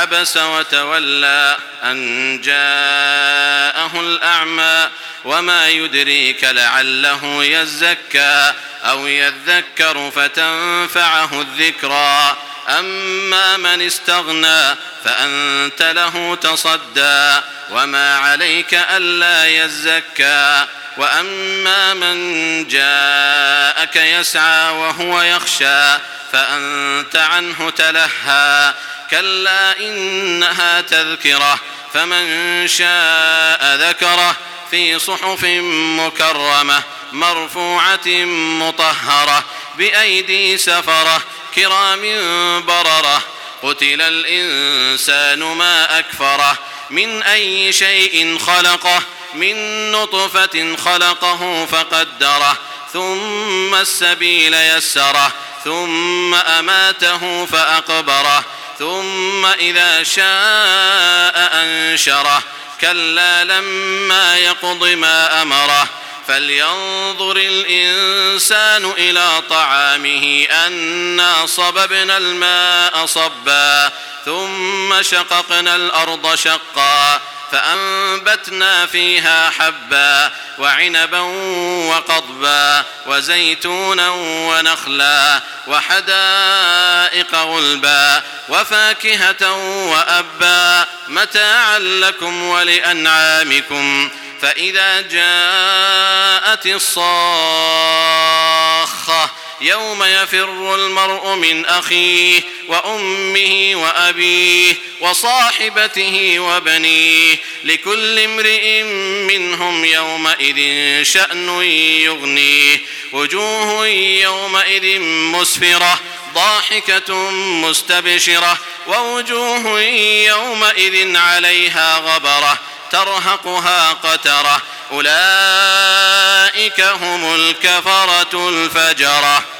عبس وتولى أن جاءه الأعمى وما يدريك لعله يزكى أو يذكر فتنفعه الذكرى أما من استغنى فأنت له تصدى وما عليك ألا يزكى وأما من جاءك يسعى وهو يخشى فأنت عنه تلهى كلا إنها تذكرة فمن شاء ذكره في صحف مكرمة مرفوعة مطهرة بأيدي سفرة كرام بررة قتل الإنسان ما أكفره من أي شيء خلقه من نطفة خلقه فقدره ثم السبيل يسره ثم أماته فأقبره ثم إذا شاء أنشره كلا لما يقض ما أمره فلينظر الإنسان إلى طعامه أنا صببنا الماء صبا ثم شققنا الأرض شقا فأنبتنا فيها حبا وعنبا وقضبا وزيتونا ونخلا وحدائق غلبا وفاكهة وأبا متاعا لكم ولأنعامكم فإذا جاءت الصاخة يوم يفر المرء من أخيه وأمه وأبيه وصاحبته وبنيه لكل امرئ منهم يومئذ شأن يغنيه وجوه يومئذ مسفرة ضاحكة مستبشرة ووجوه يومئذ عليها غبرة ترهقها قترة أولئك هم الكفرة الفجرة.